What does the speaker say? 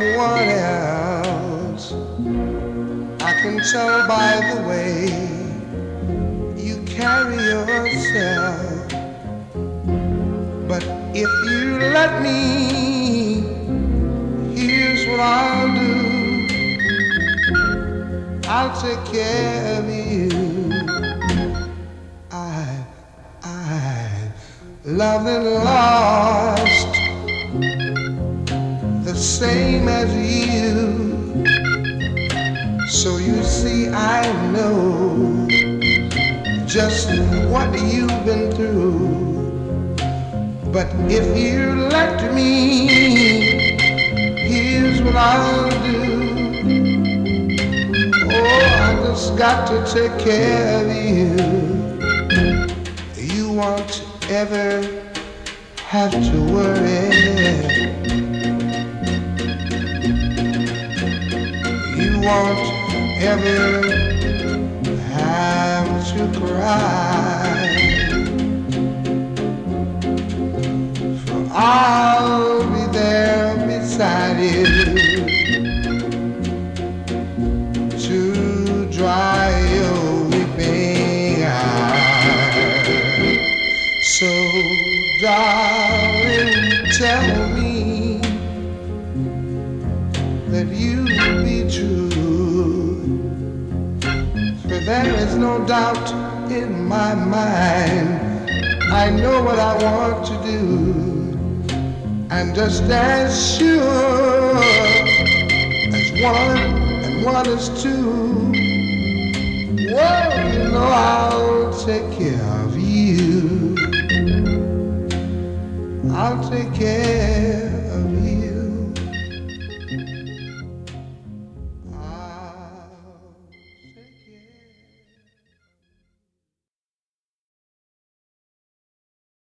one else. I can tell by the way you carry yourself. But if you let me, here's what I'll do. I'll take care of you. I loved and lost the same as you. So you see, I know just what you've been through. But if you let me, here's what I'll do. Oh, I just got to take care of you. You won't ever have to worry. You won't ever have to cry. For I'll be there beside you to dry your weeping eyes. So, darling, tell me that you be true. For there is no doubt in my mind. I know what I want to do. And just as sure as one and one is two, well, you know I'll take care of you. I'll take care of you.